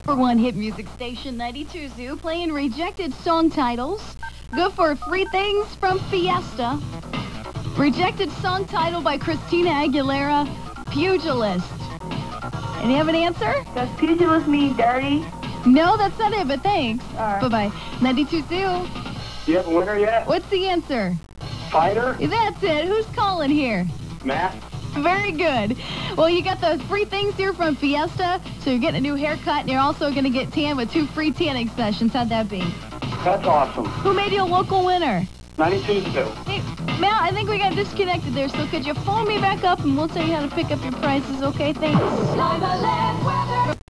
#1 hit music station 92 Zoo, playing rejected song titles. Good for Free Things from Fiesta. Rejected song title by Christina Aguilera, Pugilist. And you have an answer? Does pugilist mean dirty? No, that's not it, but thanks. All right. Bye-bye. 92 Zoo. Do you have a winner yet? What's the answer? Fighter? That's it. Who's calling here? Matt? Very good. Well, you got those free things here from Fiesta, so you're getting a new haircut, and you're also going to get tan with 2 free tanning sessions. How'd that be? That's awesome. Who made you a local winner? 92 still. Hey, Matt, I think we got disconnected there, so could you phone me back up, and we'll tell you how to pick up your prices, okay? Thanks.